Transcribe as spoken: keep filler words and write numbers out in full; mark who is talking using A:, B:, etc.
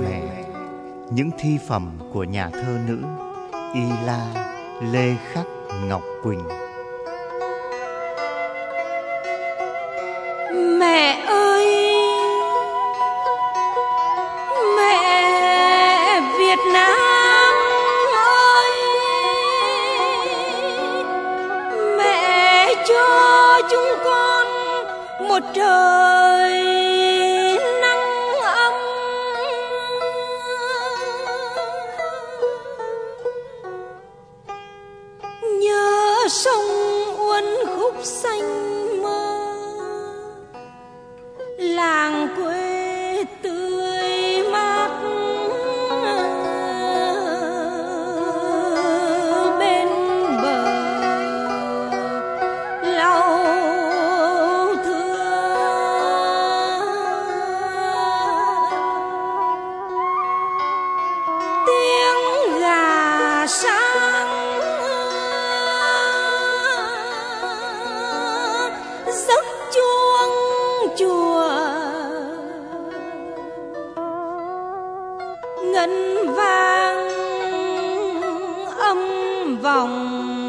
A: mẹ, những thi phẩm của nhà thơ nữ Y La Lê Khắc Ngọc Quỳnh.
B: Mẹ ơi, mẹ Việt Nam ơi, mẹ cho chúng con một trời nắng ấm. Nhớ sông Uốn Khúc xanh mơ, làng quê tươi mát bên bờ lau thưa. Tiếng gà sáng giấc chuông chùa, ngân vang âm vòng